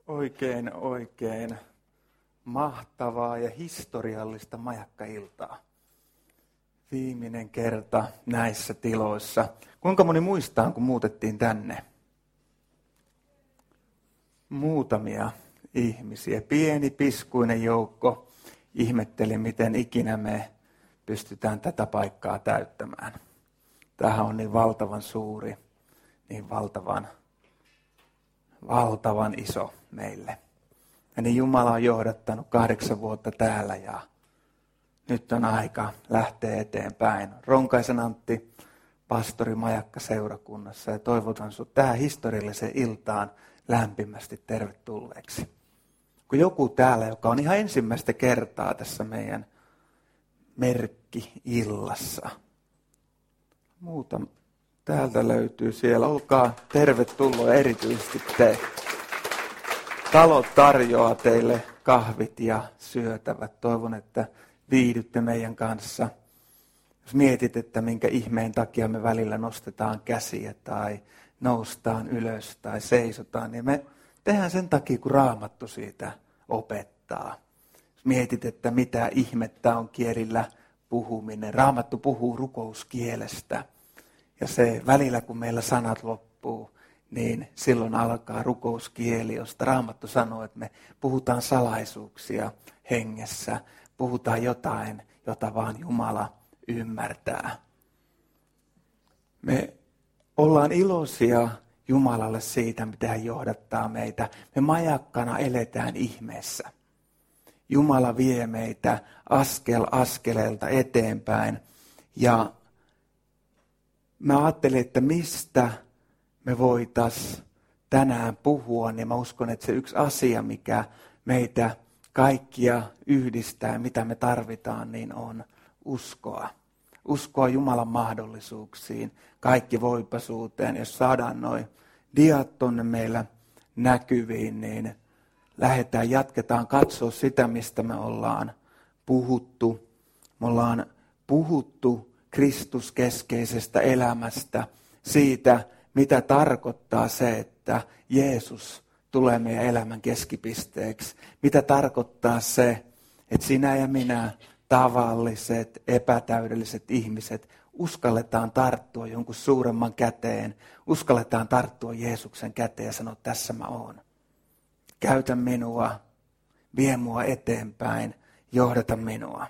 Oikein mahtavaa ja historiallista majakkailtaa. Viimeinen kerta näissä tiloissa. Kuinka moni muistaa, kun muutettiin tänne? Muutamia ihmisiä. Pieni piskuinen joukko ihmetteli, miten ikinä me pystytään tätä paikkaa täyttämään. Tämähän on niin valtavan suuri, niin valtavan iso meille. Ja niin Jumala on johdattanut 8 vuotta täällä ja nyt on aika lähteä eteenpäin. Ronkaisen Antti, pastori Majakka-seurakunnassa, ja toivotan sinut tähän historialliseen iltaan lämpimästi tervetulleeksi. Kun joku täällä, joka on ihan ensimmäistä kertaa tässä meidän merkki-illassa. Muuta täältä löytyy siellä. Olkaa tervetuloa erityisesti te. Talo tarjoaa teille kahvit ja syötävät. Toivon, että viihdytte meidän kanssa. Jos mietit, että minkä ihmeen takia me välillä nostetaan käsiä tai noustaan ylös tai seisotaan, niin me tehdään sen takia, kun Raamattu siitä opettaa. Jos mietit, että mitä ihmettä on kielillä puhuminen. Raamattu puhuu rukouskielestä. Ja se välillä, kun meillä sanat loppuu, niin silloin alkaa rukouskieli, josta Raamattu sanoo, että me puhutaan salaisuuksia hengessä. Puhutaan jotain, jota vaan Jumala ymmärtää. Me ollaan iloisia Jumalalle siitä, mitä hän johdattaa meitä. Me majakkana eletään ihmeessä. Jumala vie meitä askel askeleelta eteenpäin. Ja mä ajattelin, että mistä me voitaisiin tänään puhua, niin mä uskon, että se yksi asia, mikä meitä kaikkia yhdistää, mitä me tarvitaan, niin on uskoa. Uskoa Jumalan mahdollisuuksiin, kaikki voipaisuuteen. Jos saadaan noi diat tonne meillä näkyviin, niin jatketaan katsoa sitä, mistä me ollaan puhuttu. Me ollaan puhuttu Kristuskeskeisestä elämästä, siitä, mitä tarkoittaa se, että Jeesus tulee meidän elämän keskipisteeksi. Mitä tarkoittaa se, että sinä ja minä, tavalliset, epätäydelliset ihmiset, uskalletaan tarttua jonkun suuremman käteen. Uskalletaan tarttua Jeesuksen käteen ja sanoa, tässä mä oon. Käytä minua, vie mua eteenpäin, johdata minua.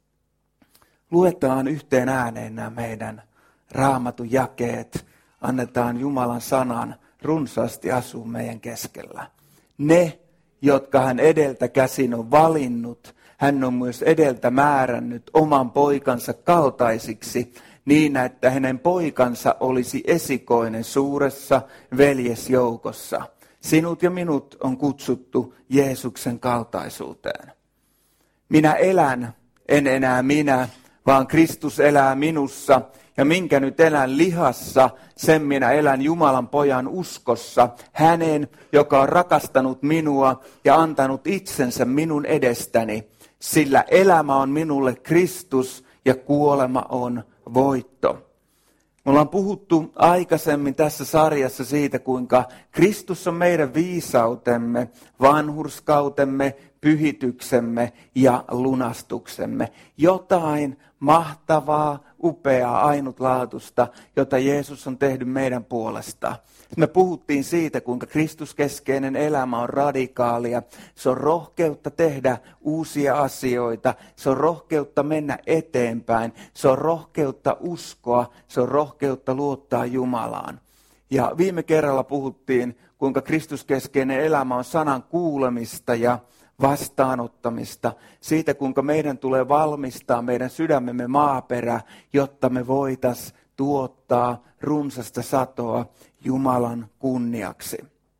Luetaan yhteen ääneen nämä meidän Raamatun jakeet. Annetaan Jumalan sanan runsaasti asua meidän keskellä. Ne, jotka hän edeltä käsin on valinnut, hän on myös edeltä määrännyt oman poikansa kaltaisiksi, niin että hänen poikansa olisi esikoinen suuressa veljesjoukossa. Sinut ja minut on kutsuttu Jeesuksen kaltaisuuteen. Minä elän, en enää minä, vaan Kristus elää minussa. Ja minkä nyt elän lihassa, sen minä elän Jumalan pojan uskossa. Hänen, joka on rakastanut minua ja antanut itsensä minun edestäni. Sillä elämä on minulle Kristus ja kuolema on voitto. Me ollaan puhuttu aikaisemmin tässä sarjassa siitä, kuinka Kristus on meidän viisautemme, vanhurskautemme, pyhityksemme ja lunastuksemme. Jotain mahtavaa, upeaa, ainutlaatuista, jota Jeesus on tehnyt meidän puolesta. Me puhuttiin siitä, kuinka Kristuskeskeinen elämä on radikaalia. Se on rohkeutta tehdä uusia asioita. Se on rohkeutta mennä eteenpäin. Se on rohkeutta uskoa. Se on rohkeutta luottaa Jumalaan. Ja viime kerralla puhuttiin, kuinka Kristuskeskeinen elämä on sanan kuulemista ja vastaanottamista, siitä kuinka meidän tulee valmistaa meidän sydämemme maaperä, jotta me voitaisiin tuottaa runsasta satoa Jumalan kunniaksi.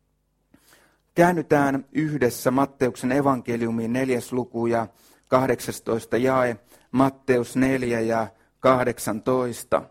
Käännytään yhdessä Matteuksen evankeliumiin 4. luku ja 18 jae, Matteus 4 ja 18.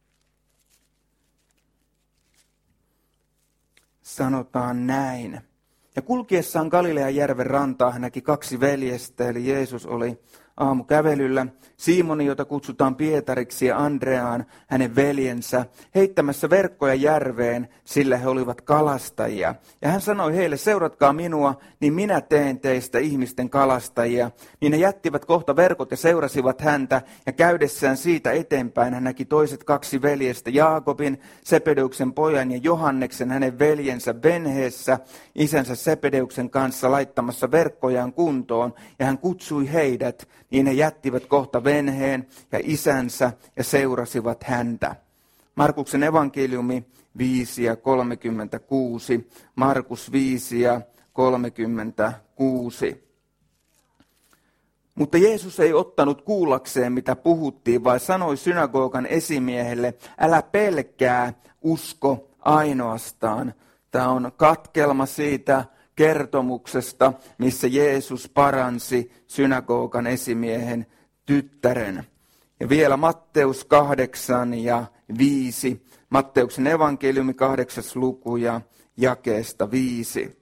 Sanotaan näin. Ja kulkiessaan Galilean järven rantaa hän näki 2 veljestä, eli Jeesus oli aamukävelyllä Simoni, jota kutsutaan Pietariksi, ja Andreaan, hänen veljensä, heittämässä verkkoja järveen, sillä he olivat kalastajia. Ja hän sanoi heille, seuratkaa minua, niin minä teen teistä ihmisten kalastajia. Niin he jättivät kohta verkot ja seurasivat häntä, ja käydessään siitä eteenpäin hän näki toiset 2 veljestä, Jaakobin, Sepedeuksen pojan, ja Johanneksen, hänen veljensä venheessä, isänsä Sepedeuksen kanssa laittamassa verkkojaan kuntoon, ja hän kutsui heidät, niin he jättivät kohta venheen ja isänsä ja seurasivat häntä. Markuksen evankeliumi 5 ja 36. Markus 5 ja 36. Mutta Jeesus ei ottanut kuullakseen, mitä puhuttiin, vaan sanoi synagogan esimiehelle, älä pelkää, usko ainoastaan. Tämä on katkelma siitä kertomuksesta, missä Jeesus paransi synagogan esimiehen tyttären. Ja vielä Matteus 8 ja 5, Matteuksen evankeliumi 8. luku ja jakeesta 5.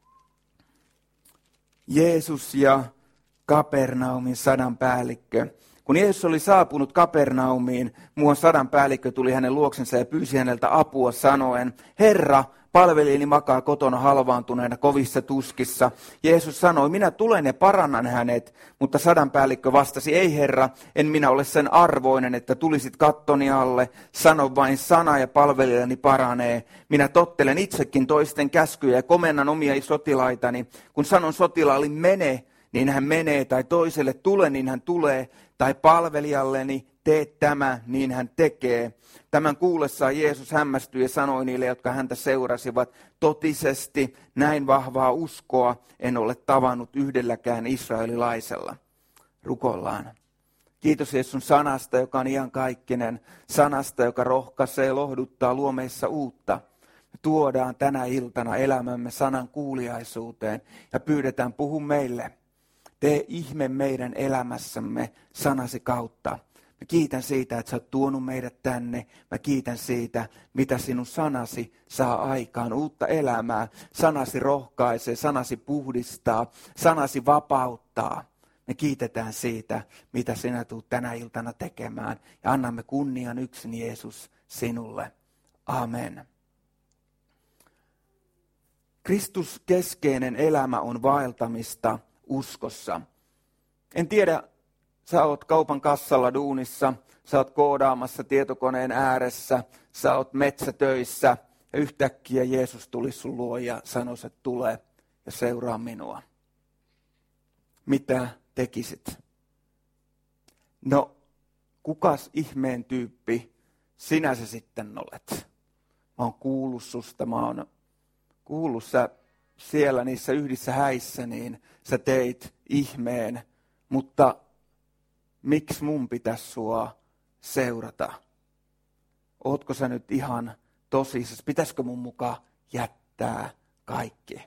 Jeesus ja Kapernaumin sadanpäällikkö. Kun Jeesus oli saapunut Kapernaumiin, muuan sadanpäällikkö tuli hänen luoksensa ja pyysi häneltä apua sanoen, Herra, palvelijani makaa kotona halvaantuneena kovissa tuskissa. Jeesus sanoi, minä tulen ja parannan hänet, mutta sadanpäällikkö vastasi, ei Herra, en minä ole sen arvoinen, että tulisit kattoni alle. Sano vain sana ja palvelijani paranee. Minä tottelen itsekin toisten käskyjä ja komennan omia sotilaitani. Kun sanon sotilaalle mene, niin hän menee, tai toiselle tule, niin hän tulee, tai palvelijalleni tee tämä, niin hän tekee. Tämän kuullessaan Jeesus hämmästyi ja sanoi niille, jotka häntä seurasivat, totisesti näin vahvaa uskoa en ole tavannut yhdelläkään israelilaisella. Rukoillaan. Kiitos Jeesus sun sanasta, joka on iankaikkinen, sanasta, joka rohkaisee, lohduttaa, luo meissä uutta. Me tuodaan tänä iltana elämämme sanan kuuliaisuuteen ja pyydetään puhu meille. Tee ihme meidän elämässämme sanasi kautta. Mä kiitän siitä, että sä oot tuonut meidät tänne. Mä kiitän siitä, mitä sinun sanasi saa aikaan. Uutta elämää. Sanasi rohkaisee, sanasi puhdistaa, sanasi vapauttaa. Me kiitetään siitä, mitä sinä tulet tänä iltana tekemään. Ja annamme kunnian yksin Jeesus sinulle. Amen. Kristuskeskeinen elämä on vaeltamista uskossa. En tiedä, sä oot kaupan kassalla duunissa, sä oot koodaamassa tietokoneen ääressä, sä oot metsätöissä ja yhtäkkiä Jeesus tuli sun luo ja sanoi, että tule ja seuraa minua. Mitä tekisit? No, kukas ihmeen tyyppi sinä se sitten olet? Mä oon kuullut susta, mä oon kuullut sä siellä niissä yhdissä häissä, niin sä teit ihmeen, mutta miksi mun pitäisi sua seurata? Ootko sä nyt ihan tosissaan? Pitäisikö mun mukaan jättää kaikki?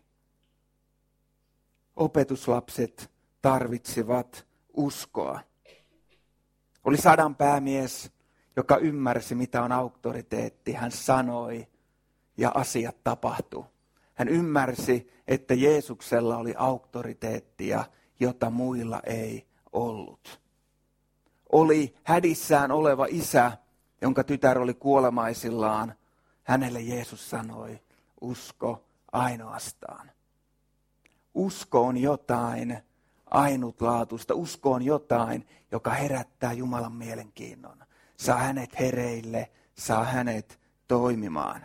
Opetuslapset tarvitsivat uskoa. Oli sadanpäämies, joka ymmärsi, mitä on auktoriteetti. Hän sanoi ja asiat tapahtui. Hän ymmärsi, että Jeesuksella oli auktoriteettia, jota muilla ei ollut. Oli hädissään oleva isä, jonka tytär oli kuolemaisillaan. Hänelle Jeesus sanoi, usko ainoastaan. Usko on jotain ainutlaatuista. Usko on jotain, joka herättää Jumalan mielenkiinnon. Saa hänet hereille, saa hänet toimimaan.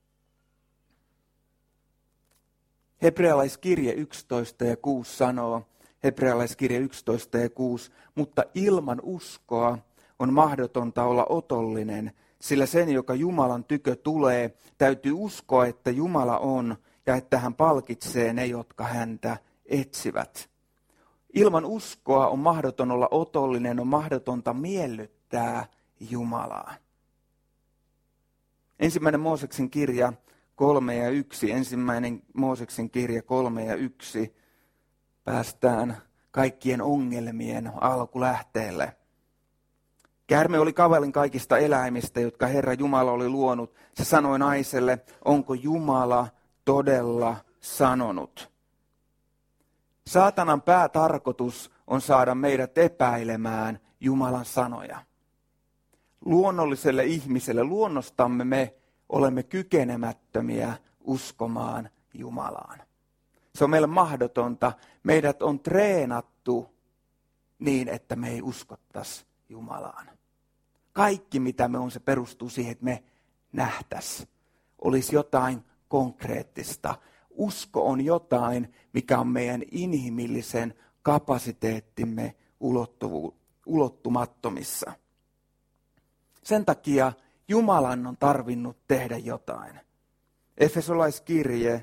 Hebrealaiskirje 11 ja 6 sanoo, Hebrealaiskirje 11 ja 6, mutta ilman uskoa on mahdotonta olla otollinen, sillä sen, joka Jumalan tykö tulee, täytyy uskoa, että Jumala on ja että hän palkitsee ne, jotka häntä etsivät. Ilman uskoa on mahdoton olla otollinen, on mahdotonta miellyttää Jumalaa. Ensimmäinen Mooseksen kirja 3 ja 1, ensimmäinen Mooseksen kirja 3 ja 1, päästään kaikkien ongelmien alkulähteelle. Käärme oli kavalin kaikista eläimistä, jotka Herra Jumala oli luonut. Se sanoi naiselle, onko Jumala todella sanonut? Saatanan päätarkoitus on saada meidät epäilemään Jumalan sanoja. Luonnolliselle ihmiselle, luonnostamme me olemme kykenemättömiä uskomaan Jumalaan. Se on meille mahdotonta. Meidät on treenattu niin, että me ei uskottaisi Jumalaan. Kaikki mitä me on, se perustuu siihen, että me nähtäisiin. Olisi jotain konkreettista. Usko on jotain, mikä on meidän inhimillisen kapasiteettimme ulottumattomissa. Sen takia Jumalan on tarvinnut tehdä jotain. Efesolaiskirje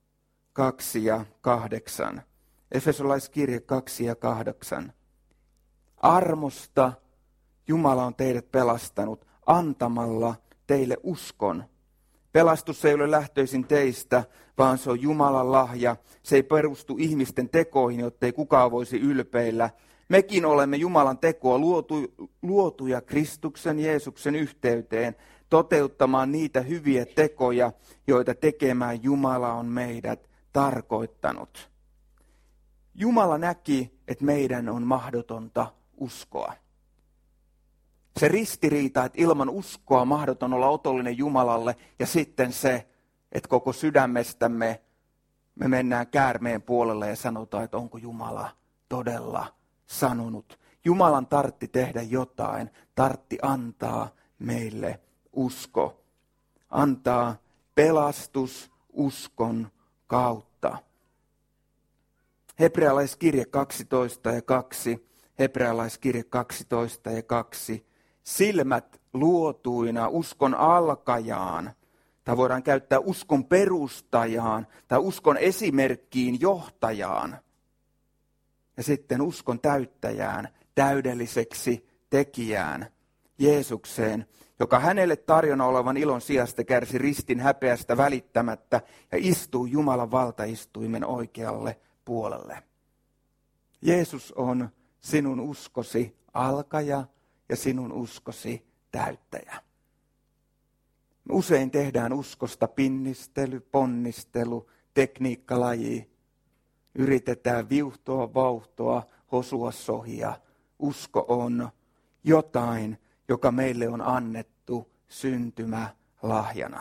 2:8. Efesolaiskirje 2:8. Armosta Jumala on teidät pelastanut antamalla teille uskon. Pelastus ei ole lähtöisin teistä, vaan se on Jumalan lahja. Se ei perustu ihmisten tekoihin, jottei kukaan voisi ylpeillä. Mekin olemme Jumalan tekoa luotuja Kristuksen Jeesuksen yhteyteen, toteuttamaan niitä hyviä tekoja, joita tekemään Jumala on meidät tarkoittanut. Jumala näki, että meidän on mahdotonta uskoa. Se ristiriita, että ilman uskoa mahdoton olla otollinen Jumalalle, ja sitten se, että koko sydämestämme me mennään käärmeen puolelle ja sanotaan, että onko Jumala todella sanonut. Jumalan tartti tehdä jotain, tartti antaa meille usko. Antaa pelastus uskon kautta. Hebrealaiskirje 12:2. Hebrealaiskirje 12:2. Silmät luotuina uskon alkajaan, tai voidaan käyttää uskon perustajaan, tai uskon esimerkkiin johtajaan. Ja sitten uskon täyttäjään, täydelliseksi tekijään, Jeesukseen, joka hänelle tarjona olevan ilon sijasta kärsi ristin häpeästä välittämättä ja istuu Jumalan valtaistuimen oikealle puolelle. Jeesus on sinun uskosi alkaja ja sinun uskosi täyttäjä. Usein tehdään uskosta pinnistely, ponnistelu, tekniikkalaji. Yritetään viuhtoa, vauhtoa, hosua, sohia. Usko on jotain, joka meille on annettu syntymälahjana.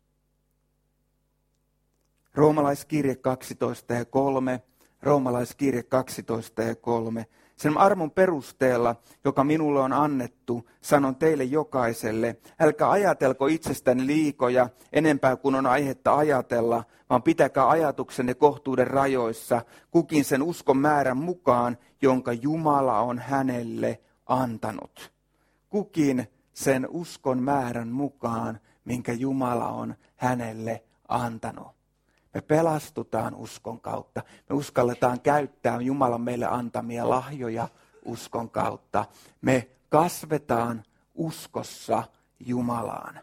Roomalaiskirje 12:3. Roomalaiskirje 12:3. Sen armon perusteella, joka minulle on annettu, sanon teille jokaiselle, älkää ajatelko itsestäni liikoja enempää kuin on aihetta ajatella, vaan pitäkää ajatuksenne kohtuuden rajoissa, kukin sen uskon määrän mukaan, jonka Jumala on hänelle antanut. Kukin sen uskon määrän mukaan, minkä Jumala on hänelle antanut. Me pelastutaan uskon kautta. Me uskalletaan käyttää Jumalan meille antamia lahjoja uskon kautta. Me kasvetaan uskossa Jumalaan.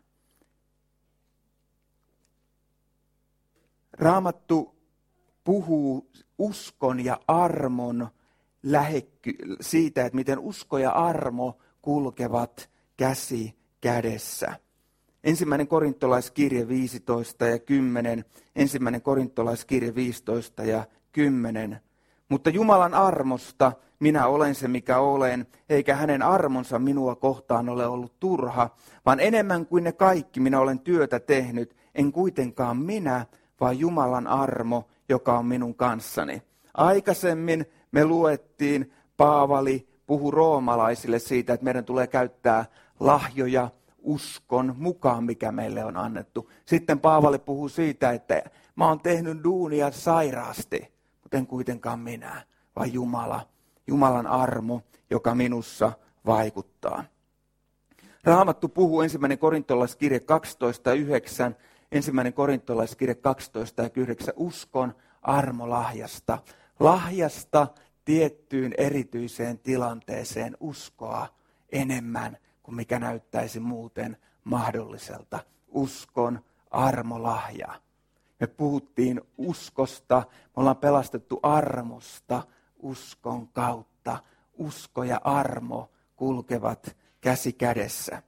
Raamattu puhuu uskon ja armon siitä, että miten usko ja armo kulkevat käsi kädessä. 1. korintolaiskirje 15:10. 1. korintolaiskirje 15:10. Mutta Jumalan armosta minä olen se, mikä olen, eikä hänen armonsa minua kohtaan ole ollut turha, vaan enemmän kuin ne kaikki minä olen työtä tehnyt, en kuitenkaan minä, vaan Jumalan armo, joka on minun kanssani. Aikaisemmin me luettiin, Paavali puhui roomalaisille siitä, että meidän tulee käyttää lahjoja uskon mukaan, mikä meille on annettu. Sitten Paavali puhuu siitä, että mä oon tehnyt duunia sairaasti, mutta en kuitenkaan minä, vaan Jumala, Jumalan armo, joka minussa vaikuttaa. Raamattu puhuu 1. korintolaiskirje 12:9, 1. korintolaiskirje 12:9 uskon armolahjasta. Lahjasta tiettyyn erityiseen tilanteeseen uskoa enemmän kuin mikä näyttäisi muuten mahdolliselta. Uskon armolahja. Me puhuttiin uskosta, me ollaan pelastettu armosta uskon kautta. Usko ja armo kulkevat käsi kädessä.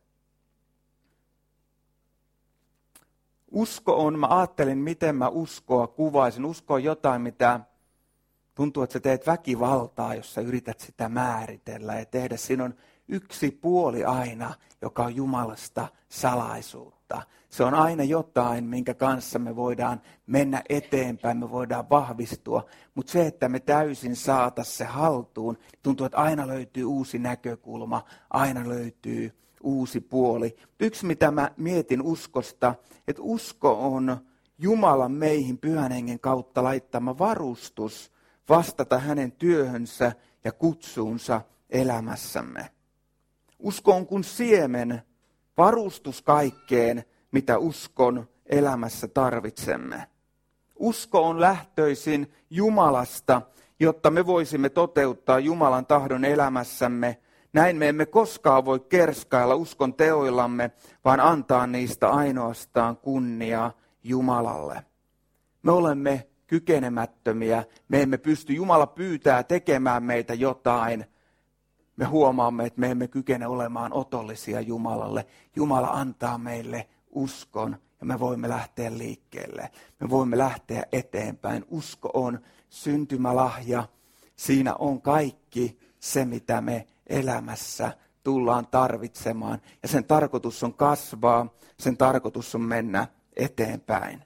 Usko on, mä ajattelin miten mä uskoa kuvaisin. Usko on jotain, mitä Tuntuu, että sä teet väkivaltaa, jos sä yrität sitä määritellä ja tehdä. Siinä on yksi puoli aina, joka on Jumalasta salaisuutta. Se on aina jotain, minkä kanssa me voidaan mennä eteenpäin, me voidaan vahvistua. Mutta se, että me täysin saata se haltuun, tuntuu, että aina löytyy uusi näkökulma, aina löytyy uusi puoli. Yksi, mitä mä mietin uskosta, että usko on Jumalan meihin Pyhän Hengen kautta laittama varustus vastata hänen työhönsä ja kutsuunsa elämässämme. Usko on kuin siemen, varustus kaikkeen, mitä uskon elämässä tarvitsemme. Usko on lähtöisin Jumalasta, jotta me voisimme toteuttaa Jumalan tahdon elämässämme. Näin me emme koskaan voi kerskailla uskon teoillamme, vaan antaa niistä ainoastaan kunniaa Jumalalle. Me olemme kykenemättömiä, me emme pysty, Jumala pyytää tekemään meitä jotain. Me huomaamme, että me emme kykene olemaan otollisia Jumalalle. Jumala antaa meille uskon ja me voimme lähteä liikkeelle. Me voimme lähteä eteenpäin. Usko on syntymälahja. Siinä on kaikki se, mitä me elämässä tullaan tarvitsemaan. Ja sen tarkoitus on kasvaa, sen tarkoitus on mennä eteenpäin.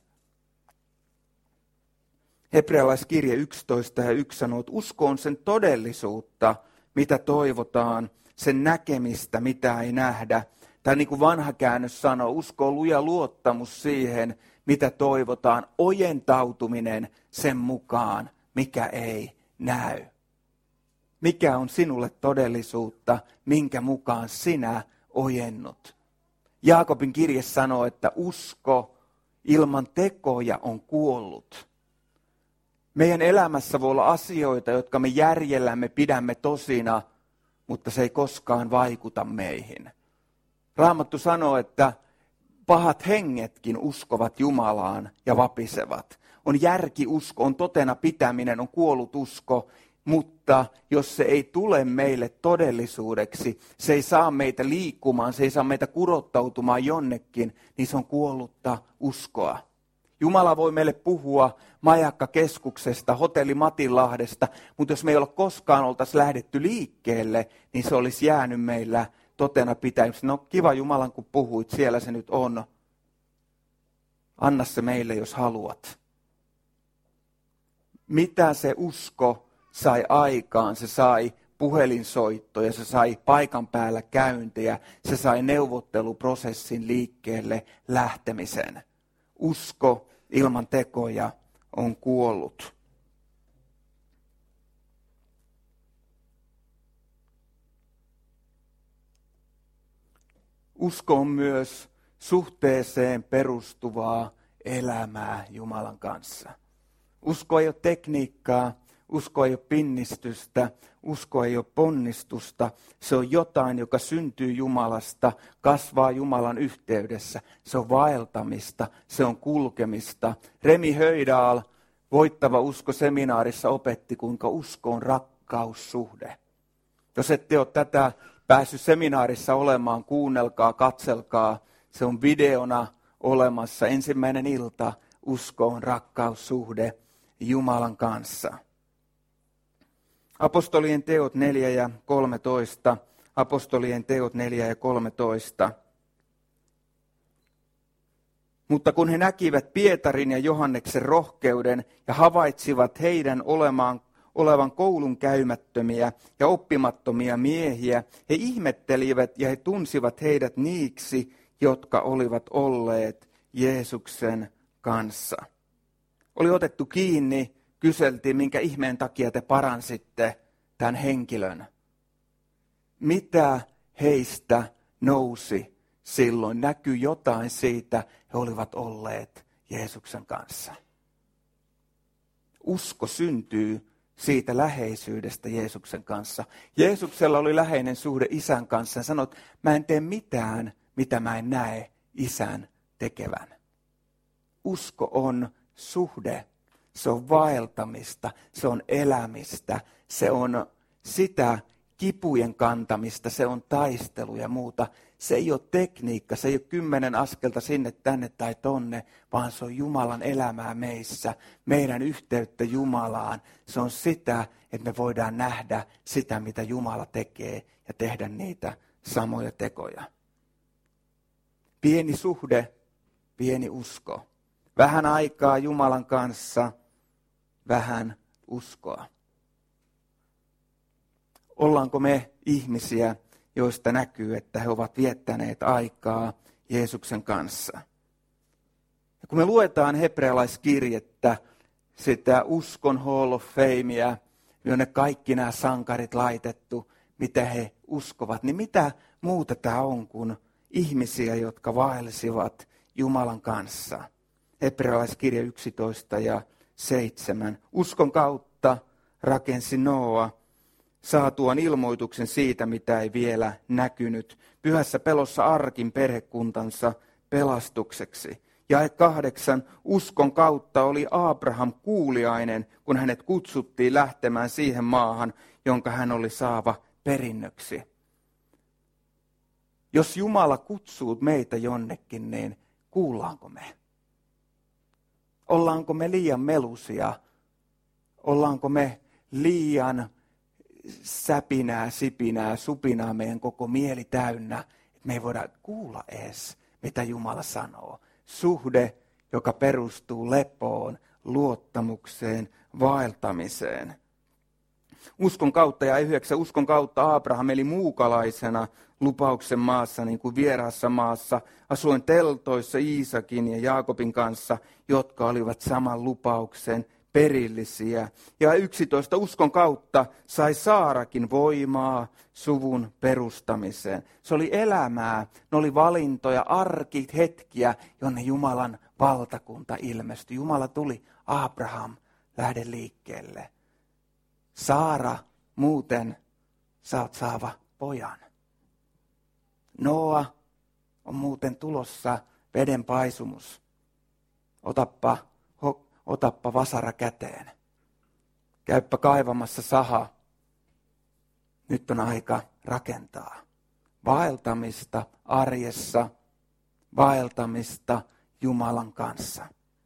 Hebrealaiskirje 11:1 sanoo, että usko on sen todellisuutta, mitä toivotaan, sen näkemistä, mitä ei nähdä. Tai niin kuin vanha käännös sanoo, usko on luja luottamus siihen, mitä toivotaan, ojentautuminen sen mukaan, mikä ei näy. Mikä on sinulle todellisuutta, minkä mukaan sinä ojennut? Jaakobin kirje sanoo, että usko ilman tekoja on kuollut. Meidän elämässä voi olla asioita, jotka me järjellämme pidämme tosina, mutta se ei koskaan vaikuta meihin. Raamattu sanoo, että pahat hengetkin uskovat Jumalaan ja vapisevat. On järkiusko, on totena pitäminen, on kuollut usko, mutta jos se ei tule meille todellisuudeksi, se ei saa meitä liikkumaan, se ei saa meitä kurottautumaan jonnekin, niin se on kuollutta uskoa. Jumala voi meille puhua majakkakeskuksesta, hotelli Matinlahdesta, mutta jos me ei ole koskaan oltaisi lähdetty liikkeelle, niin se olisi jäänyt meillä totena pitämään. No kiva Jumalan, kun puhuit, siellä se nyt on. Anna se meille, jos haluat. Mitä se usko sai aikaan? Se sai puhelinsoittoja, se sai paikan päällä käyntejä, se sai neuvotteluprosessin liikkeelle lähtemisen. Usko ilman tekoja on kuollut. Usko on myös suhteeseen perustuvaa elämää Jumalan kanssa. Usko ei ole tekniikkaa, usko ei ole pinnistystä, usko ei ole ponnistusta. Se on jotain, joka syntyy Jumalasta, kasvaa Jumalan yhteydessä. Se on vaeltamista, se on kulkemista. Remi Höydal Voittava usko -seminaarissa opetti, kuinka usko on rakkaussuhde. Jos ette ole tätä päässyt seminaarissa olemaan, kuunnelkaa, katselkaa. Se on videona olemassa. Ensimmäinen ilta, usko on rakkaussuhde Jumalan kanssa. Apostolien teot 4 ja 13. Apostolien teot 4 ja 13. Mutta kun he näkivät Pietarin ja Johanneksen rohkeuden ja havaitsivat heidän olevan koulun käymättömiä ja oppimattomia miehiä, he ihmettelivät ja he tunsivat heidät niiksi, jotka olivat olleet Jeesuksen kanssa. Oli otettu kiinni, kyseltiin, minkä ihmeen takia te paransitte tämän henkilön. Mitä heistä nousi silloin? Näkyy jotain siitä, he olivat olleet Jeesuksen kanssa. Usko syntyy siitä läheisyydestä Jeesuksen kanssa. Jeesuksella oli läheinen suhde Isän kanssa. Hän sanoi, että mä en tee mitään, mitä mä en näe Isän tekevän. Usko on suhde. Se on vaeltamista, se on elämistä, se on sitä kipujen kantamista, se on taistelu ja muuta. Se ei ole tekniikka, se ei ole 10 askelta sinne, tänne tai tonne, vaan se on Jumalan elämää meissä, meidän yhteyttä Jumalaan. Se on sitä, että me voidaan nähdä sitä, mitä Jumala tekee ja tehdä niitä samoja tekoja. Pieni suhde, pieni usko. Vähän aikaa Jumalan kanssa, vähän uskoa. Ollaanko me ihmisiä, joista näkyy, että he ovat viettäneet aikaa Jeesuksen kanssa? Ja kun me luetaan hebrealaiskirjettä, sitä uskon Hall of Famea, jonne kaikki nämä sankarit laitettu, mitä he uskovat, niin mitä muuta tämä on kuin ihmisiä, jotka vaelsivat Jumalan kanssa? Hebrealaiskirja 11 ja 7. Uskon kautta rakensi Noa saatuaan ilmoituksen siitä, mitä ei vielä näkynyt. Pyhässä pelossa arkin perhekuntansa pelastukseksi. Jae 8. Uskon kautta oli Abraham kuuliainen, kun hänet kutsuttiin lähtemään siihen maahan, jonka hän oli saava perinnöksi. Jos Jumala kutsuu meitä jonnekin, niin kuullaanko me? Ollaanko me liian melusia? Ollaanko me liian säpinää, sipinää, supinaa meidän koko mieli täynnä, että me ei voida kuulla edes, mitä Jumala sanoo. Suhde, joka perustuu lepoon, luottamukseen, vaeltamiseen. Uskon kautta ja 9. Uskon kautta Abraham eli muukalaisena lupauksen maassa, niin kuin vieraassa maassa, asuin teltoissa Iisakin ja Jaakobin kanssa, jotka olivat saman lupauksen perillisiä. Ja 11. Uskon kautta sai Saarakin voimaa suvun perustamiseen. Se oli elämää, ne oli valintoja, arkit, hetkiä, jonne Jumalan valtakunta ilmestyi. Jumala tuli, Abraham, lähde liikkeelle. Saara, muuten sä oot saava pojan. Noa on muuten tulossa vedenpaisumus. Otappa vasara käteen. Käyppä kaivamassa saha. Nyt on aika rakentaa. Vaeltamista arjessa, vaeltamista Jumalan kanssa.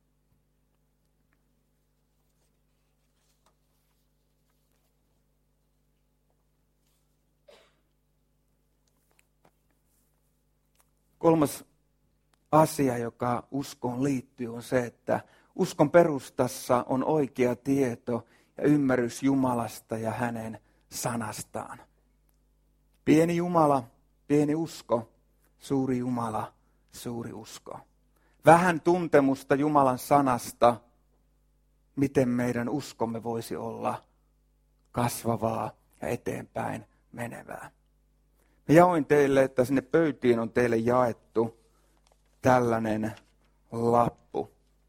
Kolmas asia, joka uskoon liittyy, on se, että uskon perustassa on oikea tieto ja ymmärrys Jumalasta ja hänen sanastaan. Pieni Jumala, pieni usko, suuri Jumala, suuri usko. Vähän tuntemusta Jumalan sanasta, miten meidän uskomme voisi olla kasvavaa ja eteenpäin menevää. Mä jaoin teille, että sinne pöytiin on teille jaettu tällainen lappu.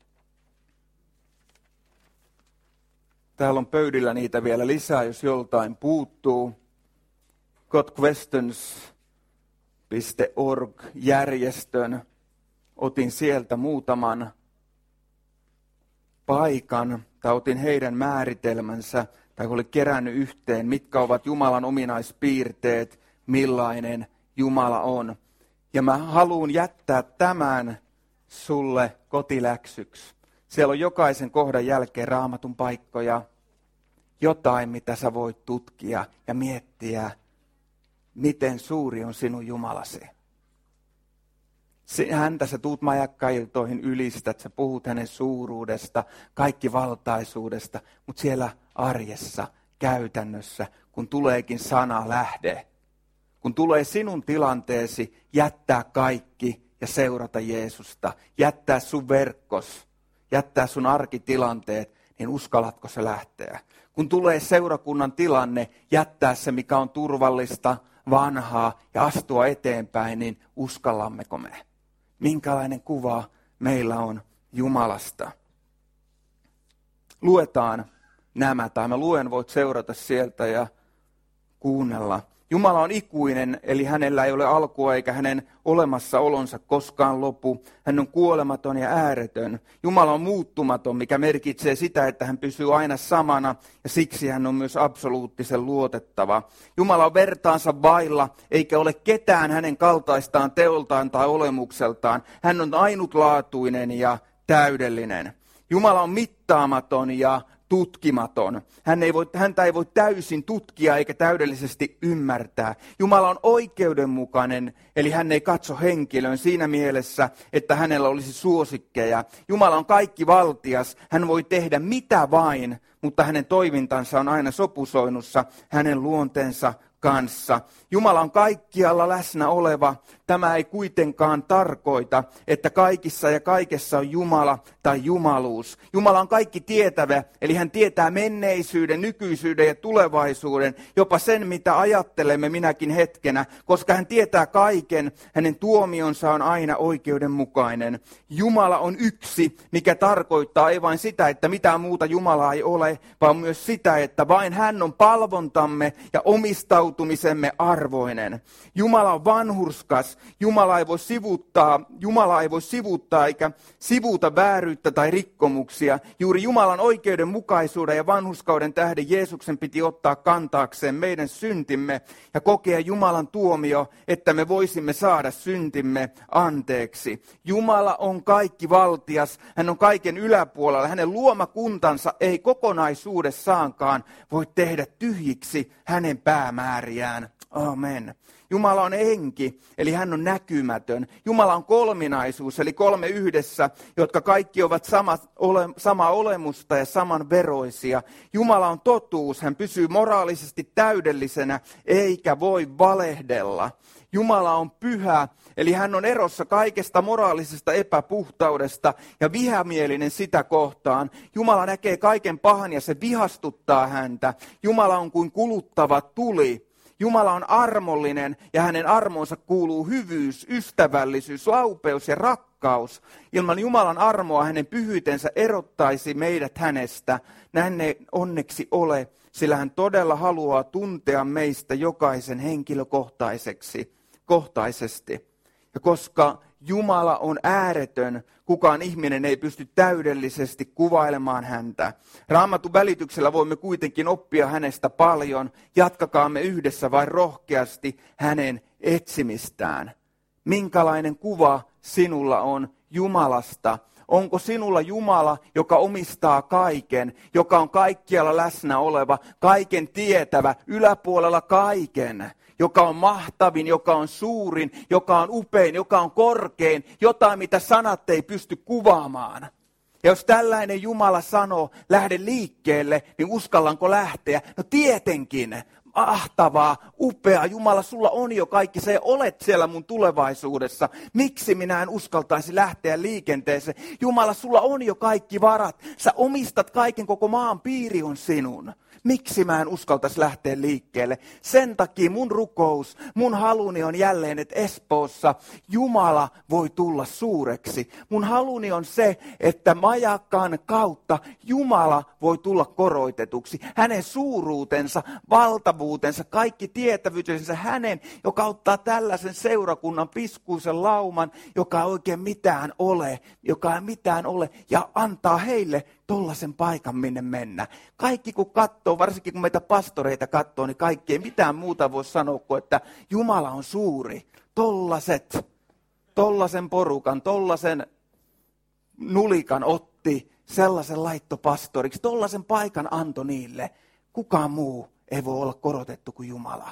Täällä on pöydillä niitä vielä lisää, jos joltain puuttuu. gotquestions.org-järjestön. Otin sieltä muutaman paikan, tai otin heidän määritelmänsä, tai oli kerännyt yhteen, mitkä ovat Jumalan ominaispiirteet, millainen Jumala on. Ja mä haluan jättää tämän sulle kotiläksyksi. Siellä on jokaisen kohdan jälkeen Raamatun paikkoja, jotain, mitä sä voit tutkia ja miettiä, miten suuri on sinun Jumalasi. Häntä sä tuut majakkailtoihin, ylistät, sä puhut hänen suuruudesta, kaikkivaltaisuudesta, mutta siellä arjessa, käytännössä, kun tuleekin sana lähde, kun tulee sinun tilanteesi jättää kaikki ja seurata Jeesusta, jättää sun verkkos, jättää sun arkitilanteet, niin uskallatko sä lähteä? Kun tulee seurakunnan tilanne, jättää se, mikä on turvallista, vanhaa ja astua eteenpäin, niin uskallammeko me? Minkälainen kuva meillä on Jumalasta? Luetaan nämä, tai mä luen, voit seurata sieltä ja kuunnella. Jumala on ikuinen, eli hänellä ei ole alkua eikä hänen olemassaolonsa koskaan lopu. Hän on kuolematon ja ääretön. Jumala on muuttumaton, mikä merkitsee sitä, että hän pysyy aina samana ja siksi hän on myös absoluuttisen luotettava. Jumala on vertaansa vailla, eikä ole ketään hänen kaltaistaan teoltaan tai olemukseltaan. Hän on ainutlaatuinen ja täydellinen. Jumala on mittaamaton ja tutkimaton. Häntä ei voi täysin tutkia eikä täydellisesti ymmärtää. Jumala on oikeudenmukainen, eli hän ei katso henkilön siinä mielessä, että hänellä olisi suosikkeja. Jumala on kaikkivaltias, hän voi tehdä mitä vain, mutta hänen toimintansa on aina sopusoinnussa hänen luonteensa kanssa. Jumala on kaikkialla läsnä oleva. Tämä ei kuitenkaan tarkoita, että kaikissa ja kaikessa on Jumala tai jumaluus. Jumala on kaikki tietävä, eli hän tietää menneisyyden, nykyisyyden ja tulevaisuuden, jopa sen, mitä ajattelemme minäkin hetkenä, koska hän tietää kaiken, hänen tuomionsa on aina oikeudenmukainen. Jumala on yksi, mikä tarkoittaa ei vain sitä, että mitään muuta Jumalaa ei ole, vaan myös sitä, että vain hän on palvontamme ja omistautumisemme arvoinen. Jumala on vanhurskas. Jumala ei voi sivuuttaa eikä sivuuta vääryyttä tai rikkomuksia. Juuri Jumalan oikeudenmukaisuuden ja vanhurskauden tähden Jeesuksen piti ottaa kantaakseen meidän syntimme ja kokea Jumalan tuomio, että me voisimme saada syntimme anteeksi. Jumala on kaikkivaltias, hän on kaiken yläpuolella. Hänen luomakuntansa ei kokonaisuudessaankaan voi tehdä tyhjiksi hänen päämääriään. Amen. Jumala on henki, eli hän on näkymätön. Jumala on kolminaisuus, eli kolme yhdessä, jotka kaikki ovat samaa olemusta ja samanveroisia. Jumala on totuus, hän pysyy moraalisesti täydellisenä, eikä voi valehdella. Jumala on pyhä, eli hän on erossa kaikesta moraalisesta epäpuhtaudesta ja vihamielinen sitä kohtaan. Jumala näkee kaiken pahan ja se vihastuttaa häntä. Jumala on kuin kuluttava tuli. Jumala on armollinen ja hänen armoonsa kuuluu hyvyys, ystävällisyys, laupeus ja rakkaus. Ilman Jumalan armoa hänen pyhyytensä erottaisi meidät hänestä. Näin ei onneksi ole, sillä hän todella haluaa tuntea meistä jokaisen henkilökohtaisesti. Ja koska Jumala on ääretön, kukaan ihminen ei pysty täydellisesti kuvailemaan häntä. Raamatun välityksellä voimme kuitenkin oppia hänestä paljon. Jatkakaamme yhdessä vain rohkeasti hänen etsimistään. Minkälainen kuva sinulla on Jumalasta? Onko sinulla Jumala, joka omistaa kaiken, joka on kaikkialla läsnä oleva, kaiken tietävä, yläpuolella kaiken? Joka on mahtavin, joka on suurin, joka on upein, joka on korkein, jotain mitä sanat ei pysty kuvaamaan. Ja jos tällainen Jumala sanoo, lähde liikkeelle, niin uskallanko lähteä? No tietenkin, mahtavaa, upea, Jumala, sulla on jo kaikki, sä olet siellä mun tulevaisuudessa. Miksi minä en uskaltaisi lähteä liikenteeseen? Jumala, sulla on jo kaikki varat, sä omistat kaiken, koko maan piiri on sinun. Miksi mä en uskaltaisi lähteä liikkeelle? Sen takia mun rukous, mun haluni on jälleen, että Espoossa Jumala voi tulla suureksi. Mun haluni on se, että majakan kautta Jumala voi tulla koroitetuksi. Hänen suuruutensa, valtavuutensa, kaikki tietävyytensä, hänen, joka ottaa tällaisen seurakunnan piskuisen lauman, joka ei oikein mitään ole, ja antaa heille tollaisen paikan, minne mennä. Kaikki kun katsoo, varsinkin kun meitä pastoreita katsoo, niin kaikki ei mitään muuta voi sanoa kuin, että Jumala on suuri. Tollasen porukan, tollasen nulikan otti, sellaisen laittopastoriksi, tollasen paikan antoi niille. Kukaan muu ei voi olla korotettu kuin Jumala.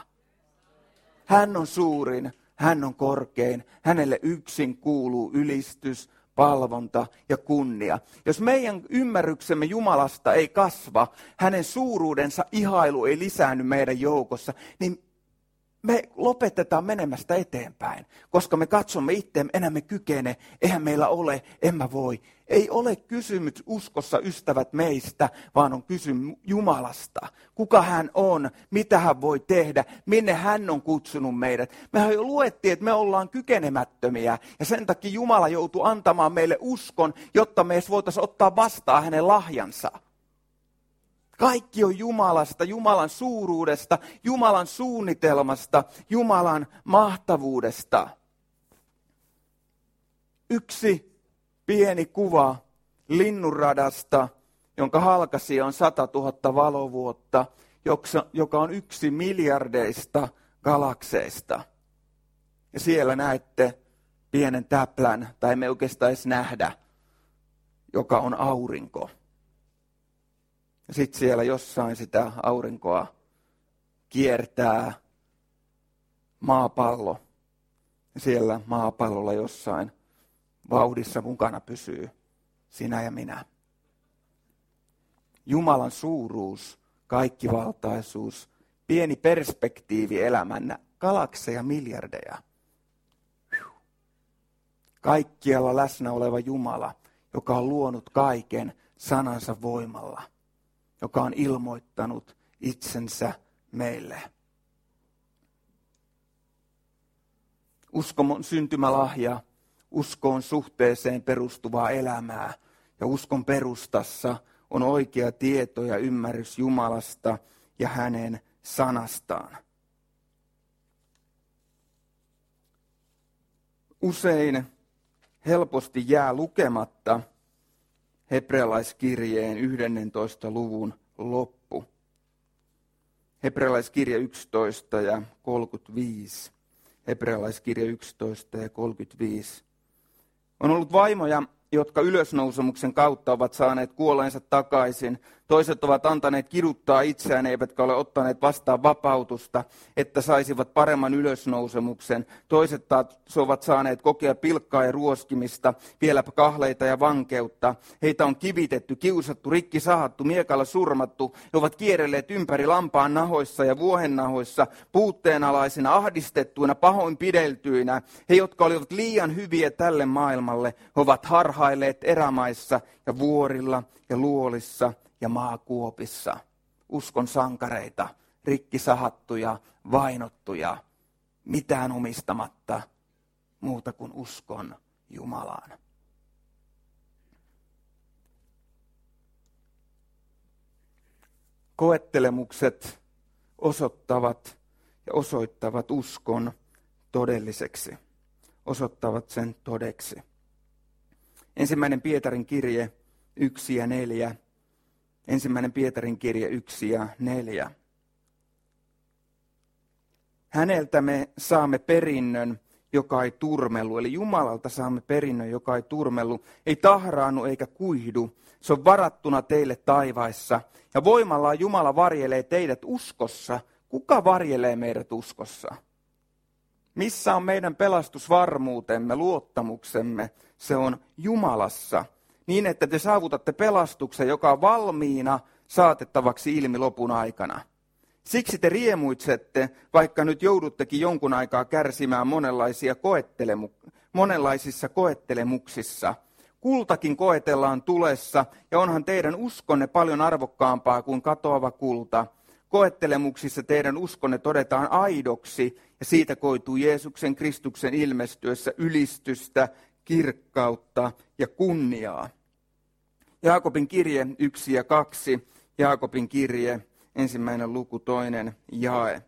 Hän on suurin, hän on korkein, hänelle yksin kuuluu ylistys, palvonta ja kunnia. Jos meidän ymmärryksemme Jumalasta ei kasva, hänen suuruudensa ihailu ei lisäänny meidän joukossa, niin me lopetetaan menemästä eteenpäin, koska me katsomme itseämme, enää me kykene, eihän meillä ole, en mä voi. Ei ole kysymys uskossa, ystävät, meistä, vaan on kysymys Jumalasta. Kuka hän on, mitä hän voi tehdä, minne hän on kutsunut meidät. Mehän jo luettiin, että me ollaan kykenemättömiä ja sen takia Jumala joutui antamaan meille uskon, jotta me edes voitaisiin ottaa vastaan hänen lahjansa. Kaikki on Jumalasta, Jumalan suuruudesta, Jumalan suunnitelmasta, Jumalan mahtavuudesta. Yksi pieni kuva linnunradasta, jonka halkaisija on 100 000 valovuotta, joka on 1 miljardeista galakseista. Ja siellä näette pienen täplän, tai emme oikeastaan edes nähdä, joka on aurinko. Ja sitten siellä jossain sitä aurinkoa kiertää maapallo. Ja siellä maapallolla jossain vauhdissa mukana pysyy sinä ja minä. Jumalan suuruus, kaikkivaltaisuus, pieni perspektiivi elämän, galakseja miljardeja. Kaikkialla läsnä oleva Jumala, joka on luonut kaiken sanansa voimalla, joka on ilmoittanut itsensä meille. Uskon syntymälahja, uskon suhteeseen perustuvaa elämää ja uskon perustassa on oikea tieto ja ymmärrys Jumalasta ja hänen sanastaan. Usein helposti jää lukematta Hebrealaiskirjeen 11. luvun loppu. Hebrealaiskirja 11 ja 35. Hebrealaiskirja 11 ja 35. On ollut vaimoja, jotka ylösnousemuksen kautta ovat saaneet kuolleensa takaisin. Toiset ovat antaneet kiduttaa itseään, eivätkä ole ottaneet vastaan vapautusta, että saisivat paremman ylösnousemuksen. Toiset taas ovat saaneet kokea pilkkaa ja ruoskimista, vieläpä kahleita ja vankeutta. Heitä on kivitetty, kiusattu, rikki sahattu, miekalla surmattu. He ovat kierrelleet ympäri lampaan nahoissa ja vuohen nahoissa, puutteenalaisina, ahdistettuina, pahoinpideltyinä. He, jotka olivat liian hyviä tälle maailmalle, ovat harhailleet erämaissa ja vuorilla ja luolissa ja maakuopissa. Uskon sankareita, rikkisahattuja, vainottuja, mitään omistamatta muuta kuin uskon Jumalaan. Koettelemukset osoittavat ja osoittavat uskon todelliseksi, osoittavat sen todeksi. 1. Pietarin kirje 1 ja 4. 1. Pietarin kirje 1 ja 4. Häneltä me saamme perinnön, joka ei turmellu. Eli Jumalalta saamme perinnön, joka ei turmellu. Ei tahraannu eikä kuihdu. Se on varattuna teille taivaissa. Ja voimallaan Jumala varjelee teidät uskossa. Kuka varjelee meidät uskossa? Missä on meidän pelastusvarmuutemme, luottamuksemme? Se on Jumalassa. Niin, että te saavutatte pelastuksen, joka on valmiina saatettavaksi ilmi lopun aikana. Siksi te riemuitsette, vaikka nyt jouduttekin jonkun aikaa kärsimään monenlaisissa koettelemuksissa. Kultakin koetellaan tulessa, ja onhan teidän uskonne paljon arvokkaampaa kuin katoava kulta. Koettelemuksissa teidän uskonne todetaan aidoksi, ja siitä koituu Jeesuksen Kristuksen ilmestyessä ylistystä, kirkkautta ja kunniaa. Jaakobin kirje 1 ja 2, Jaakobin kirje 1. luku 2 jae.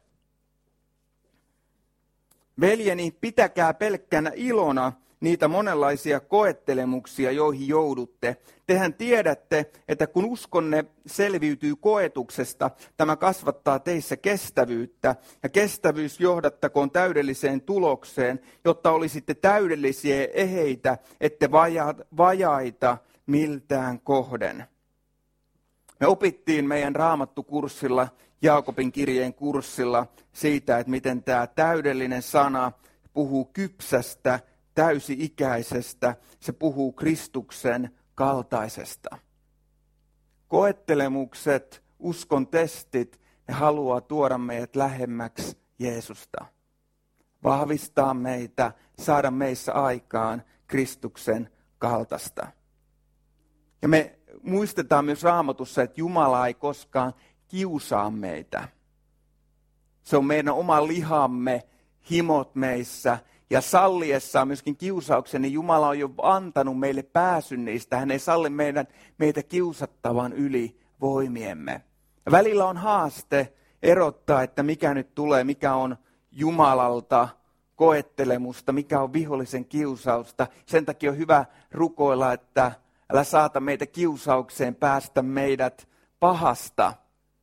Veljeni, pitäkää pelkkänä ilona niitä monenlaisia koettelemuksia, joihin joudutte. Tehän tiedätte, että kun uskonne selviytyy koetuksesta, tämä kasvattaa teissä kestävyyttä. Ja kestävyys johdattakoon täydelliseen tulokseen, jotta olisitte täydellisiä eheitä, ette vajaita miltään kohden. Me opittiin meidän Raamattu-kurssilla, Jaakobin kirjeen kurssilla, siitä, että miten tämä täydellinen sana puhuu kypsästä, täysi-ikäisestä, se puhuu Kristuksen kaltaisesta. Koettelemukset, uskon testit, ne haluaa tuoda meidät lähemmäksi Jeesusta. Vahvistaa meitä, saada meissä aikaan Kristuksen kaltaista. Ja me muistetaan myös Raamatussa, että Jumala ei koskaan kiusaa meitä. Se on meidän oma lihamme, himot meissä. Ja salliessaan myöskin kiusauksen, niin Jumala on jo antanut meille pääsyn niistä. Hän ei salli meitä kiusattavan yli voimiemme. Välillä on haaste erottaa, että mikä nyt tulee, mikä on Jumalalta koettelemusta, mikä on vihollisen kiusausta. Sen takia on hyvä rukoilla, että älä saata meitä kiusaukseen, päästä meidät pahasta.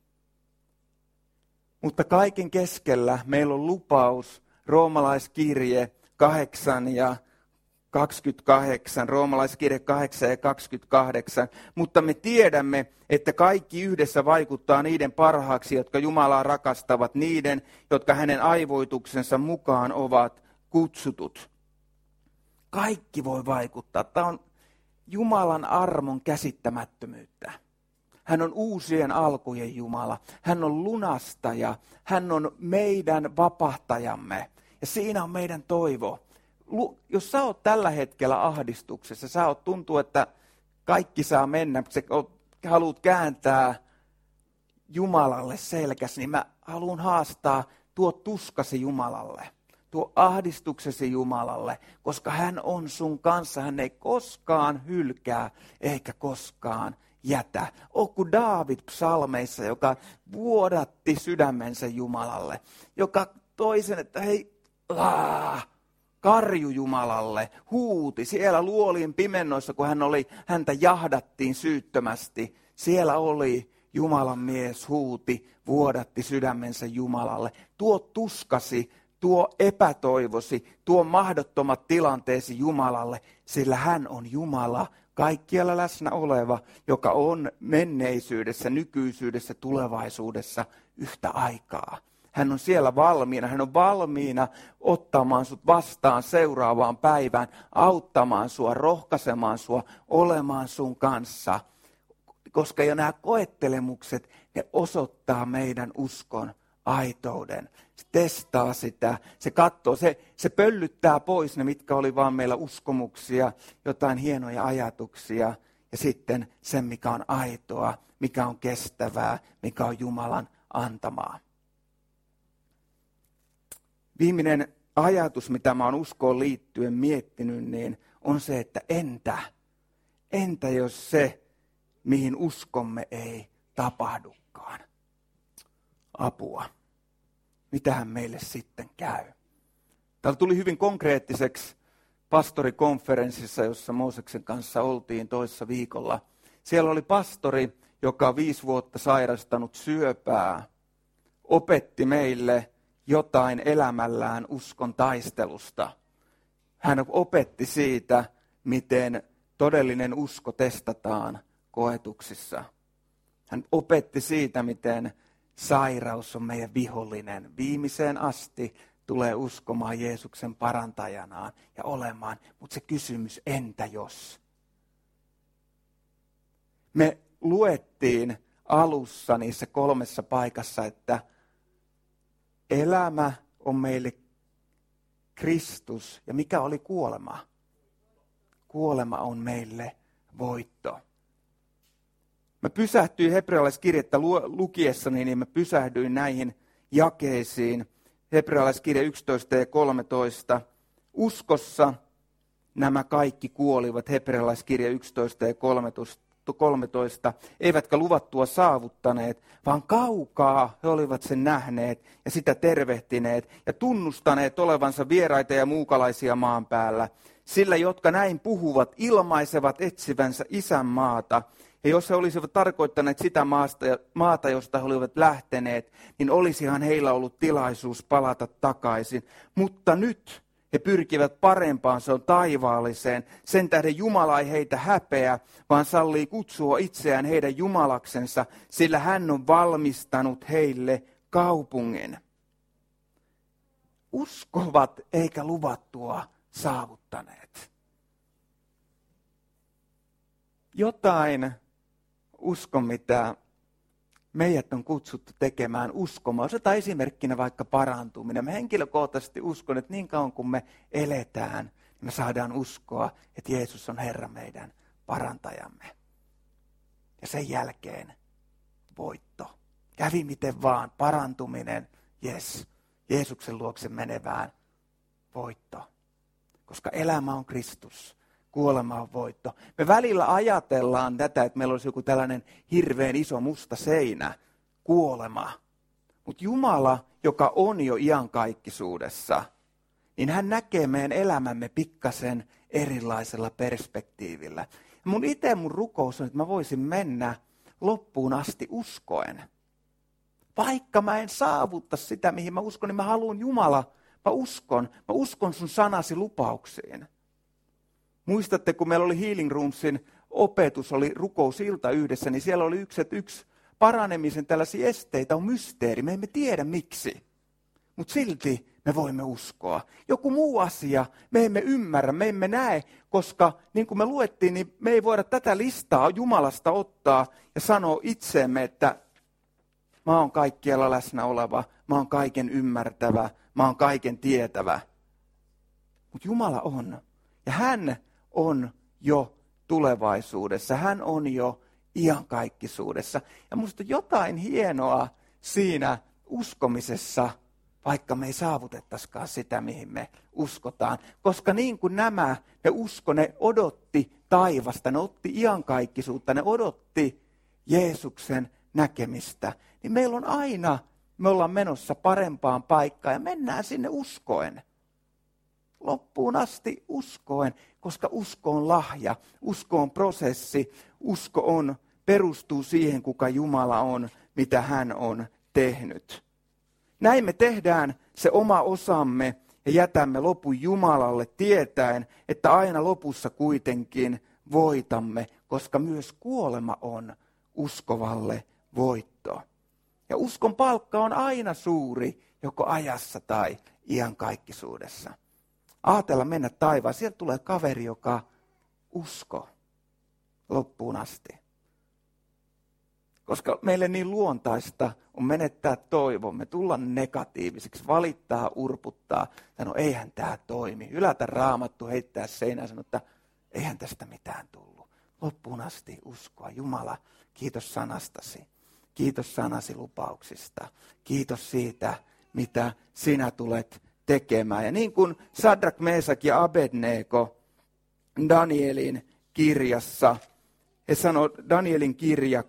Mutta kaiken keskellä meillä on lupaus, roomalaiskirje 8 ja 28, roomalaiskirje 8 ja 28, mutta me tiedämme, että kaikki yhdessä vaikuttaa niiden parhaaksi, jotka Jumalaa rakastavat, niiden, jotka hänen aivoituksensa mukaan ovat kutsutut. Kaikki voi vaikuttaa. Tämä on Jumalan armon käsittämättömyyttä. Hän on uusien alkujen Jumala. Hän on lunastaja. Hän on meidän vapahtajamme. Ja siinä on meidän toivo. Jos sä oot tällä hetkellä ahdistuksessa, tuntuu, että kaikki saa mennä, sä haluat kääntää Jumalalle selkäsi, niin mä haluan haastaa, tuo tuskasi Jumalalle, tuo ahdistuksesi Jumalalle, koska hän on sun kanssa, hän ei koskaan hylkää eikä koskaan jätä. O kuin Daavid psalmeissa, joka vuodatti sydämensä Jumalalle, joka toisen, että hei, karju Jumalalle, huuti siellä luolien pimennoissa, kun häntä jahdattiin syyttömästi. Siellä oli Jumalan mies, huuti, vuodatti sydämensä Jumalalle. Tuo tuskasi, tuo epätoivosi, tuo mahdottomat tilanteesi Jumalalle, sillä hän on Jumala, kaikkialla läsnä oleva, joka on menneisyydessä, nykyisyydessä, tulevaisuudessa yhtä aikaa. Hän on siellä valmiina, hän on valmiina ottamaan sut vastaan seuraavaan päivään, auttamaan sua, rohkaisemaan sua, olemaan sun kanssa. Koska jo nämä koettelemukset, ne osoittaa meidän uskon aitouden. Se testaa sitä, se katsoo, se pöllyttää pois ne, mitkä oli vaan meillä uskomuksia, jotain hienoja ajatuksia. Ja sitten sen, mikä on aitoa, mikä on kestävää, mikä on Jumalan antamaa. Viimeinen ajatus, mitä mä oon uskoon liittyen miettinyt, niin on se, että entä jos se, mihin uskomme, ei tapahdukaan? Apua. Mitähän meille sitten käy? Täällä tuli hyvin konkreettiseksi pastorikonferenssissa, jossa Mooseksen kanssa oltiin toissa viikolla. Siellä oli pastori, joka on 5 vuotta sairastanut syöpää, opetti meille jotain elämällään uskon taistelusta. Hän opetti siitä, miten todellinen usko testataan koetuksissa. Hän opetti siitä, miten sairaus on meidän vihollinen. Viimeiseen asti tulee uskomaan Jeesuksen parantajanaan ja olemaan. Mutta se kysymys, entä jos? Me luettiin alussa niissä 3 paikassa, että elämä on meille Kristus. Ja mikä oli kuolema? Kuolema on meille voitto. Mä pysähtyin hebrealaiskirjettä lukiessani, niin mä pysähdyin näihin jakeisiin. Hebrealaiskirja 11 ja 13. Uskossa nämä kaikki kuolivat, hebrealaiskirja 11 ja 13, eivätkä luvattua saavuttaneet, vaan kaukaa he olivat sen nähneet ja sitä tervehtineet ja tunnustaneet olevansa vieraita ja muukalaisia maan päällä. Sillä jotka näin puhuvat, ilmaisevat etsivänsä isänmaata. Ja jos he olisivat tarkoittaneet sitä maata, josta he olivat lähteneet, niin olisihan heillä ollut tilaisuus palata takaisin. Mutta nyt he pyrkivät parempaan, se on taivaalliseen. Sen tähden Jumala ei heitä häpeä, vaan sallii kutsua itseään heidän Jumalaksensa, sillä hän on valmistanut heille kaupungin. Uskovat eikä luvattua saavuttaneet. Jotain uskon, mitä meidät on kutsuttu tekemään uskomaan. Otetaan esimerkkinä vaikka parantuminen. Mä henkilökohtaisesti uskon, että niin kauan kun me eletään, niin me saadaan uskoa, että Jeesus on Herra meidän parantajamme. Ja sen jälkeen voitto. Kävi miten vaan, parantuminen, jes, Jeesuksen luokse menevään voitto. Koska elämä on Kristus. Kuolema on voitto. Me välillä ajatellaan tätä, että meillä olisi joku tällainen hirveän iso musta seinä kuolema. Mutta Jumala, joka on jo iankaikkisuudessa, niin hän näkee meidän elämämme pikkasen erilaisella perspektiivillä. Ja mun rukous on, että mä voisin mennä loppuun asti uskoen. Vaikka mä en saavutta sitä, mihin mä uskon, niin mä haluan Jumala, mä uskon sun sanasi lupauksiin. Muistatte, kun meillä oli Healing Roomsin opetus, oli rukousilta yhdessä, niin siellä oli yksi paranemisen tällaisia esteitä on mysteeri. Me emme tiedä miksi, mutta silti me voimme uskoa. Joku muu asia me emme ymmärrä, me emme näe, koska niin kuin me luettiin, niin me ei voida tätä listaa Jumalasta ottaa ja sanoa itseemme, että mä oon kaikkialla läsnä oleva, mä oon kaiken ymmärtävä, mä oon kaiken tietävä. Mutta Jumala on. Ja hän on jo tulevaisuudessa. Hän on jo iankaikkisuudessa. Ja minusta jotain hienoa siinä uskomisessa, vaikka me ei saavutettaisikaan sitä, mihin me uskotaan. Koska niin kuin ne odotti taivasta, ne otti iankaikkisuutta, ne odotti Jeesuksen näkemistä. Niin meillä on aina, me ollaan menossa parempaan paikkaan ja mennään sinne uskoen. Loppuun asti uskoen, koska usko on lahja, usko on prosessi, perustuu siihen, kuka Jumala on, mitä hän on tehnyt. Näin me tehdään se oma osamme ja jätämme lopun Jumalalle tietäen, että aina lopussa kuitenkin voitamme, koska myös kuolema on uskovalle voitto. Ja uskon palkka on aina suuri, joko ajassa tai iankaikkisuudessa. Aatella mennä taivaan. Sieltä tulee kaveri, joka uskoo loppuun asti. Koska meille niin luontaista on menettää toivomme, tulla negatiivisiksi, valittaa, urputtaa. Sanoa, eihän tämä toimi. Hylätä Raamattu, heittää seinään, sanoa, että eihän tästä mitään tullut. Loppuun asti uskoa. Jumala, kiitos sanastasi. Kiitos sanasi lupauksista. Kiitos siitä, mitä sinä tulet tekemään. Ja niin kuin Sadrak, Meesak ja Abednego Danielin kirjassa, he sanoo Danielin kirja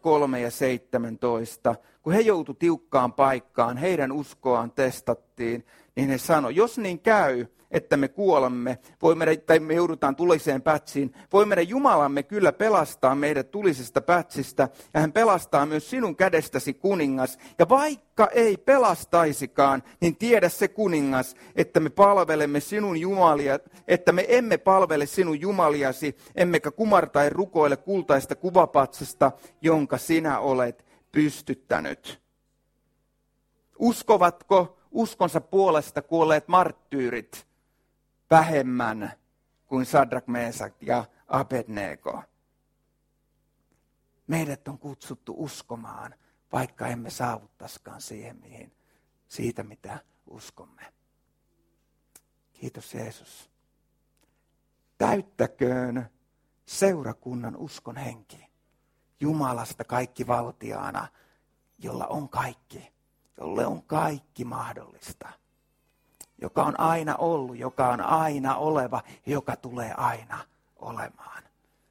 3:17, kun he joutu tiukkaan paikkaan, heidän uskoaan testattiin, niin he sanoi, jos niin käy, että me kuolemme, tai me joudutaan tuliseen pätsiin, voi meidän Jumalamme kyllä pelastaa meidät tulisesta pätsistä, ja hän pelastaa myös sinun kädestäsi kuningas. Ja vaikka ei pelastaisikaan, niin tiedä se kuningas, että me palvelemme sinun jumalia, että me emme palvele sinun jumaliasi, emmekä kumartai rukoile kultaista kuvapatsasta, jonka sinä olet pystyttänyt. Uskovatko uskonsa puolesta kuolleet marttyyrit vähemmän kuin Sadrak, Meesak ja Abednego? Meidät on kutsuttu uskomaan, vaikka emme saavuttaisikaan siitä, mitä uskomme. Kiitos Jeesus. Täyttäköön seurakunnan uskon henki Jumalasta kaikki valtiaana, jolla on kaikki, jolle on kaikki mahdollista. Joka on aina ollut, joka on aina oleva ja joka tulee aina olemaan.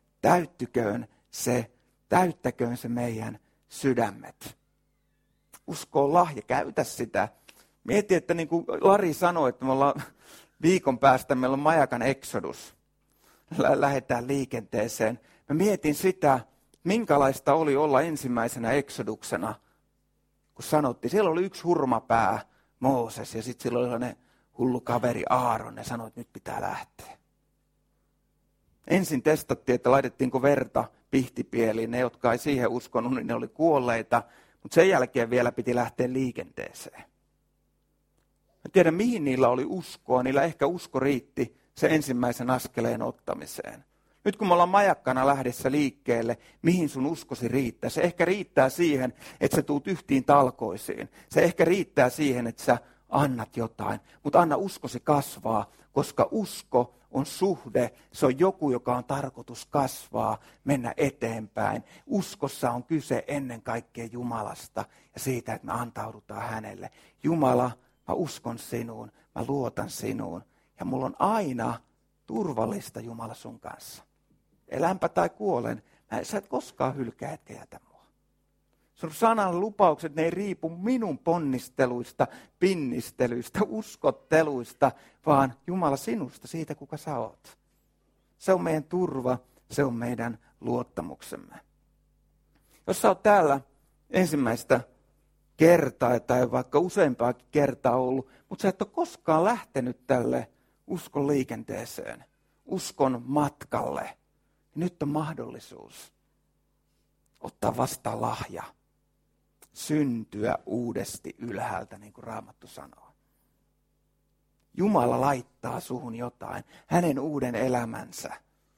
Täyttäköön se meidän sydämet. Usko on lahja, käytä sitä. Mieti, että niin kuin Lari sanoi, että me ollaan viikon päästä, meillä on Majakan Exodus. Lähdetään liikenteeseen. Mä mietin sitä, minkälaista oli olla ensimmäisenä Exoduksena, kun sanottiin, siellä oli yksi hurmapää, Mooses, ja sitten siellä oli sellainen hullu kaveri Aaron, ja sanoi, että nyt pitää lähteä. Ensin testattiin, että laitettiinko verta pihtipieliin. Ne, jotka ei siihen uskonut, niin ne oli kuolleita, mutta sen jälkeen vielä piti lähteä liikenteeseen. Mä tiedän, mihin niillä oli uskoa. Niillä ehkä usko riitti sen ensimmäisen askeleen ottamiseen. Nyt kun me ollaan majakkana lähdessä liikkeelle, mihin sun uskosi riittää? Se ehkä riittää siihen, että sä tuut yhtiin talkoisiin. Se ehkä riittää siihen, että sä annat jotain. Mutta anna uskosi kasvaa, koska usko on suhde. Se on joku, joka on tarkoitus kasvaa, mennä eteenpäin. Uskossa on kyse ennen kaikkea Jumalasta ja siitä, että me antaudutaan hänelle. Jumala, mä uskon sinuun, mä luotan sinuun ja mulla on aina turvallista Jumala sun kanssa. Elänpä tai kuolen, sä et koskaan hylkää etkä jätä mua. Sun sanan lupaukset, ne ei riipu minun ponnisteluista, pinnistelyistä, uskotteluista, vaan Jumala sinusta, siitä kuka sä oot. Se on meidän turva, se on meidän luottamuksemme. Jos sä oot täällä ensimmäistä kertaa tai vaikka useampaakin kertaa ollut, mutta sä et ole koskaan lähtenyt tälle uskon liikenteeseen, uskon matkalle. Nyt on mahdollisuus ottaa vastaan lahja, syntyä uudesti ylhäältä, niin kuin Raamattu sanoo. Jumala laittaa suhun jotain, hänen uuden elämänsä,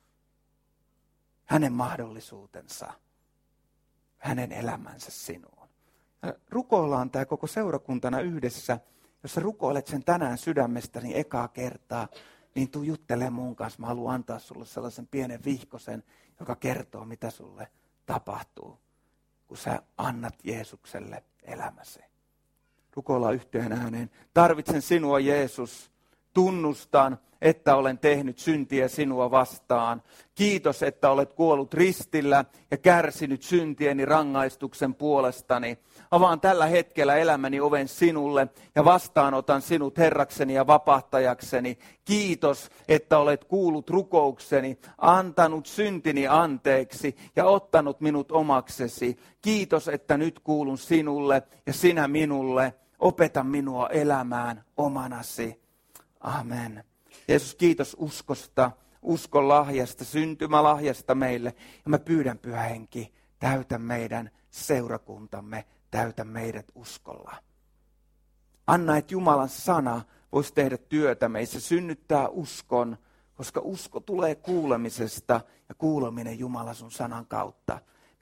hänen mahdollisuutensa, hänen elämänsä sinuun. Rukoillaan tämä koko seurakuntana yhdessä. Jos sä rukoilet sen tänään sydämestäni ekaa kertaa, niin tuu juttelemaan mun kanssa. Mä haluan antaa sulle sellaisen pienen vihkosen, joka kertoo, mitä sulle tapahtuu, kun sä annat Jeesukselle elämäsi. Rukoillaan yhteen ääneen. Tarvitsen sinua, Jeesus. Tunnustan, että olen tehnyt syntiä sinua vastaan. Kiitos, että olet kuollut ristillä ja kärsinyt syntieni rangaistuksen puolestani. Avaan tällä hetkellä elämäni oven sinulle ja vastaanotan sinut Herrakseni ja vapahtajakseni. Kiitos, että olet kuullut rukoukseni, antanut syntini anteeksi ja ottanut minut omaksesi. Kiitos, että nyt kuulun sinulle ja sinä minulle. Opeta minua elämään omanasi. Amen. Jeesus, kiitos uskosta, uskon lahjasta, syntymälahjasta meille. Ja mä pyydän, Pyhä Henki, täytä meidän seurakuntamme, täytä meidät uskolla. Anna, että Jumalan sana voisi tehdä työtä meissä, synnyttää uskon, koska usko tulee kuulemisesta ja kuuleminen Jumala sun sanan kautta.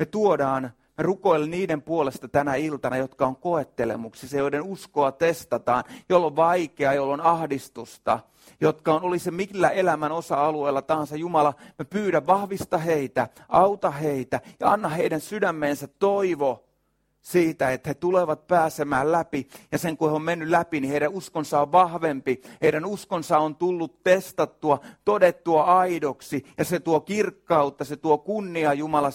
Me rukoilemme niiden puolesta tänä iltana, jotka on koettelemuksissa, joiden uskoa testataan, jolla on vaikeaa, jolla on ahdistusta, jotka oli se millä elämän osa-alueella tahansa. Jumala, mä pyydän, vahvista heitä, auta heitä ja anna heidän sydämeensä toivo siitä, että he tulevat pääsemään läpi. Ja sen kun he on mennyt läpi, niin heidän uskonsa on vahvempi. Heidän uskonsa on tullut testattua, todettua aidoksi. Ja se tuo kirkkautta, se tuo kunniaa, Jumala,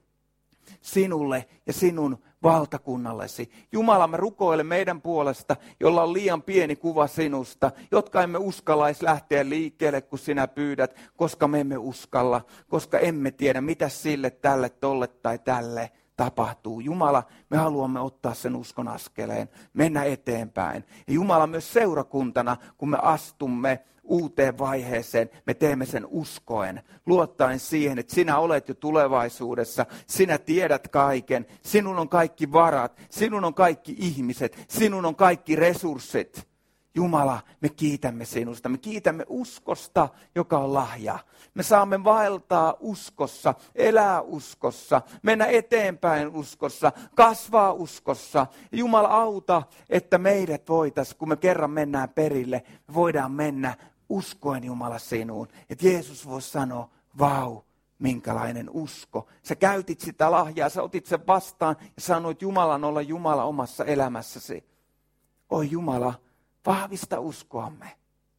sinulle ja sinun valtakunnallesi. Jumala, mä rukoilen meidän puolesta, jolla on liian pieni kuva sinusta, jotka emme uskallais lähteä liikkeelle, kun sinä pyydät, koska me emme uskalla, koska emme tiedä, mitä sille, tälle, tolle tai tälle tapahtuu. Jumala, me haluamme ottaa sen uskon askeleen, mennä eteenpäin. Ja Jumala, myös seurakuntana, kun me astumme uuteen vaiheeseen, me teemme sen uskoen, luottaen siihen, että sinä olet jo tulevaisuudessa, sinä tiedät kaiken, sinun on kaikki varat, sinun on kaikki ihmiset, sinun on kaikki resurssit. Jumala, me kiitämme sinusta, me kiitämme uskosta, joka on lahja. Me saamme vaeltaa uskossa, elää uskossa, mennä eteenpäin uskossa, kasvaa uskossa. Jumala, auta, että meidät voitaisiin, kun me kerran mennään perille, me voidaan mennä uskoen, Jumala, sinuun. Että Jeesus voisi sanoa, vau, minkälainen usko. Sä käytit sitä lahjaa, sä otit sen vastaan ja sanoit Jumalan olla Jumala omassa elämässäsi. Oi Jumala, vahvista uskoamme.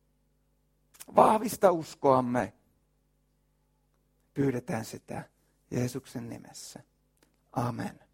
Vahvista uskoamme. Pyydetään sitä Jeesuksen nimessä. Amen.